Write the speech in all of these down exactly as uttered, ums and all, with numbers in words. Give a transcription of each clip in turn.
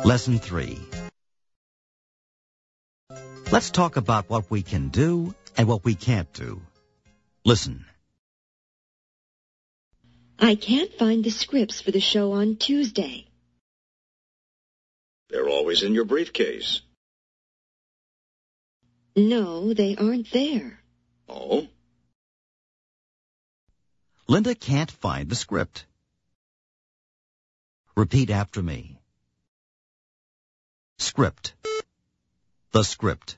Lesson three. Let's talk about what we can do and what we can't do. Listen. I can't find the scripts for the show on Tuesday. They're always in your briefcase. No, they aren't there. Oh? Linda can't find the script. Repeat after me. Script. The script.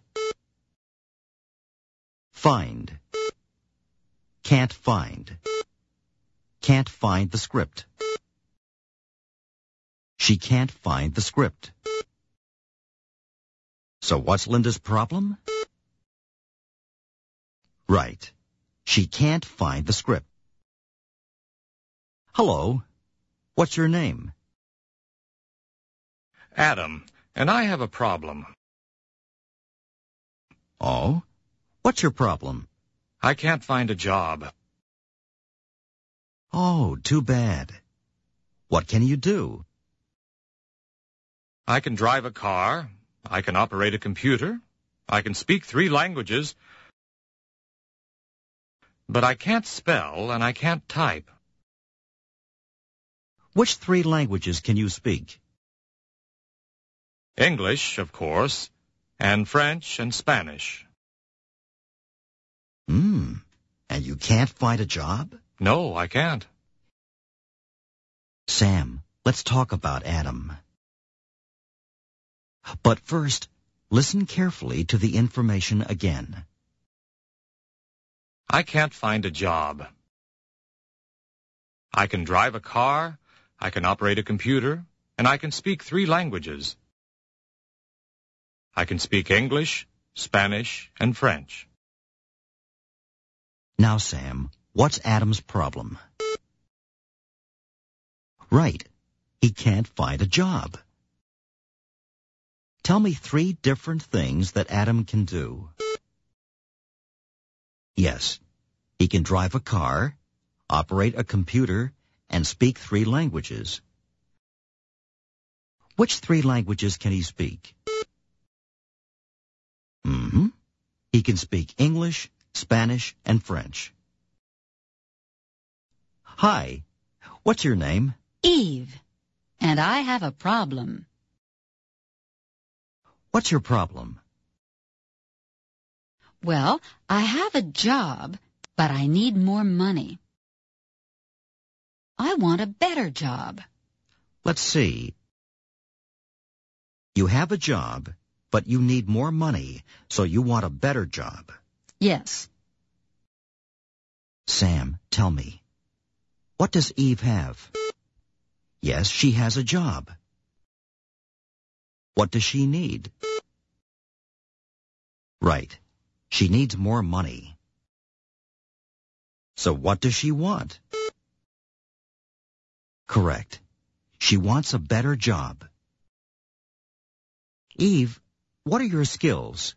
Find. Can't find. Can't find the script. She can't find the script. So what's Linda's problem? Right. She can't find the script. Hello. What's your name? Adam, and I have a problem. Oh? What's your problem? I can't find a job. Oh, too bad. What can you do? I can drive a car. I can operate a computer. I can speak three languages. But I can't spell and I can't type. Which three languages can you speak? English, of course, and French and Spanish. Hmm. And you can't find a job? No, I can't. Sam, let's talk about Adam. But first, listen carefully to the information again. I can't find a job. I can drive a car, I can operate a computer, and I can speak three languages. I can speak English, Spanish, and French. Now, Sam, what's Adam's problem? Right. He can't find a job. Tell me three different things that Adam can do. Yes, he can drive a car, operate a computer, and speak three languages. Which three languages can he speak? Mm-hmm. He can speak English, Spanish, and French. Hi, what's your name? Eve, and I have a problem. What's your problem? Well, I have a job, but I need more money. I want a better job. Let's see. You have a job, but you need more money, so you want a better job. Yes. Sam, tell me, what does Eve have? Yes, she has a job. What does she need? Right. She needs more money. So what does she want? Correct. She wants a better job. Eve, what are your skills?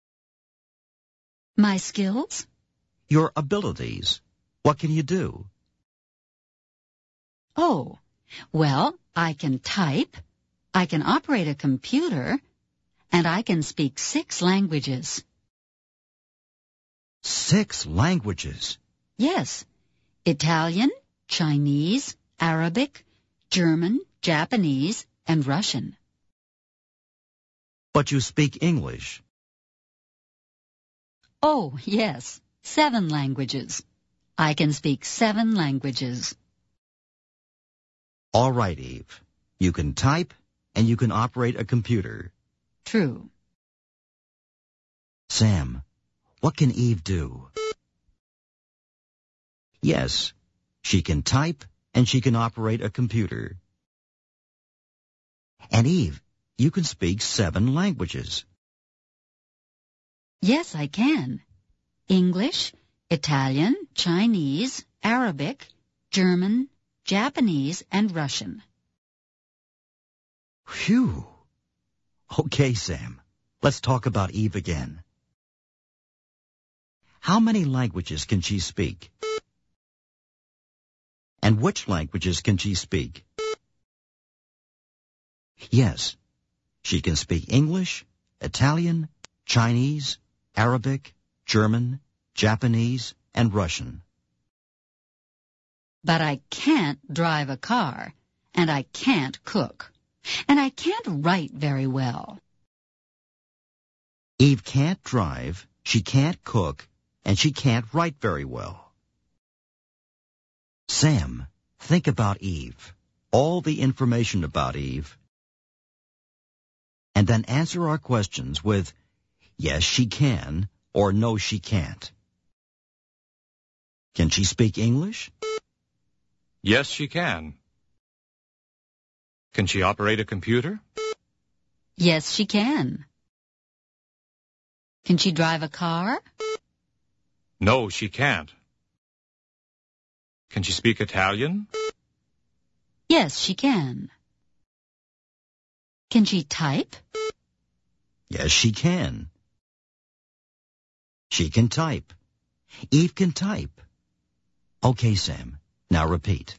My skills? Your abilities. What can you do? Oh, well, I can type, I can operate a computer, and I can speak six languages. Six languages? Yes. Italian, Chinese, Arabic, German, Japanese, and Russian. But you speak English. Oh, yes. Seven languages. I can speak seven languages. All right, Eve. You can type and you can operate a computer. True. Sam, what can Eve do? Yes, she can type and she can operate a computer. And Eve, you can speak seven languages. Yes, I can. English, Italian, Chinese, Arabic, German, Japanese, and Russian. Phew. Okay, Sam. Let's talk about Eve again. How many languages can she speak? And which languages can she speak? Yes, She can speak English, Italian, Chinese, Arabic, German, Japanese, and Russian. But I can't drive a car, and I can't cook, and I can't write very well. Eve can't drive, she can't cook, and she can't write very well. Sam, think about Eve, all the information about Eve, and then answer our questions with, yes, she can, or no, she can't. Can she speak English? Yes, she can. Can she operate a computer? Yes, she can. Can she drive a car? No, she can't. Can she speak Italian? Yes, she can. Can she type? Yes, she can. She can type. Eve can type. Okay, Sam, now repeat.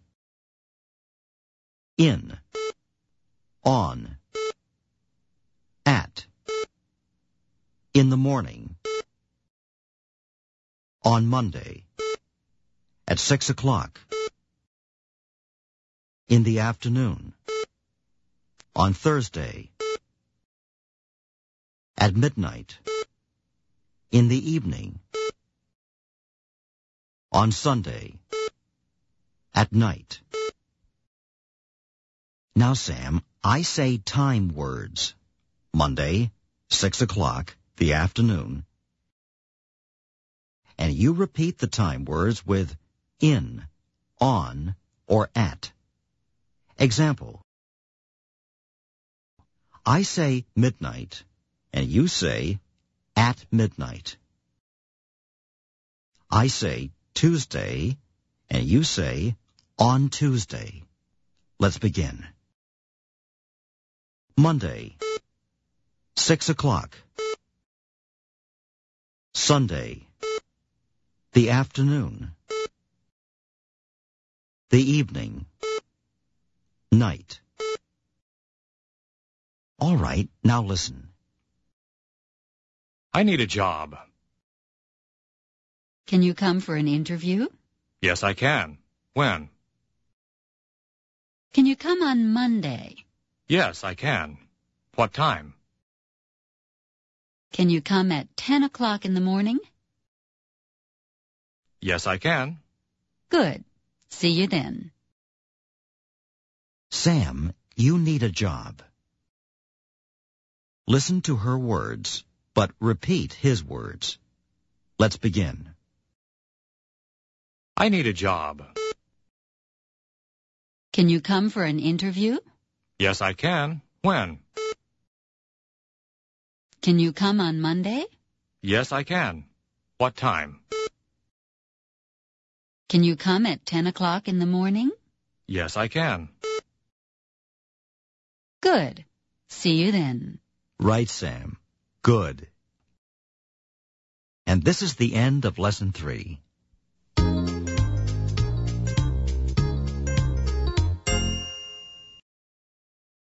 In, on, at, in the morning, on Monday, at six o'clock, in the afternoon, on Thursday, at midnight, in the evening, on Sunday, at night. Now, Sam, I say time words. Monday, six o'clock, the afternoon. And you repeat the time words with in, on, or at. Example. I say midnight, and you say at midnight. I say Tuesday, and you say on Tuesday. Let's begin. Monday, six o'clock. Sunday, the afternoon. The evening, night. All right, now listen. I need a job. Can you come for an interview? Yes, I can. When? Can you come on Monday? Yes, I can. What time? Can you come at ten o'clock in the morning? Yes, I can. Good. See you then. Sam, you need a job. Listen to her words, but repeat his words. Let's begin. I need a job. Can you come for an interview? Yes, I can. When? Can you come on Monday? Yes, I can. What time? Can you come at ten o'clock in the morning? Yes, I can. Good. See you then. Right, Sam. Good. And this is the end of Lesson three.